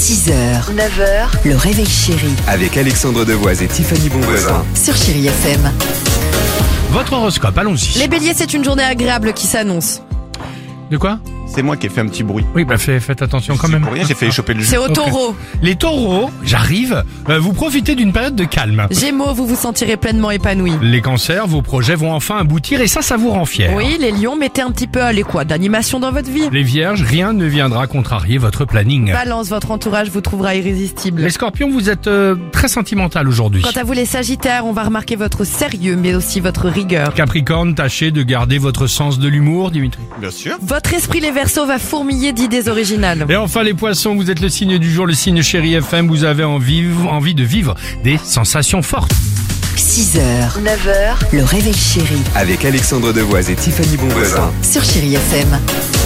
6h, 9h, le réveil chéri Avec Alexandre Devoise et Tiffany Bonvoisin. sur Chéri FM. Votre horoscope, allons-y. Les béliers, c'est une journée agréable qui s'annonce. De quoi? C'est moi qui ai fait un petit bruit. Oui, faites attention quand même. Pour rien, j'ai fait choper le jus. C'est au Ok. taureau. Les taureaux, j'arrive, vous profitez d'une période de calme. Gémeaux, vous vous sentirez pleinement épanoui. Les cancers, vos projets vont enfin aboutir et ça vous rend fier. Oui, les lions, mettez un petit peu à l'équat d'animation dans votre vie. Les vierges, rien ne viendra contrarier votre planning. Balance, votre entourage vous trouvera irrésistible. Les scorpions, vous êtes très sentimental aujourd'hui. Quant à vous les sagittaires, on va remarquer votre sérieux mais aussi votre rigueur. Capricorne, tâchez de garder votre sens de l'humour, Dimitri. Bien sûr. Votre esprit les Verseaux va fourmiller d'idées originales. Et enfin les poissons, vous êtes le signe du jour, le signe Chéri FM, vous avez envie de vivre des sensations fortes. 6h, 9h, le réveil chéri Avec Alexandre Devoise et Tiffany Bonvoisin. sur Chéri FM.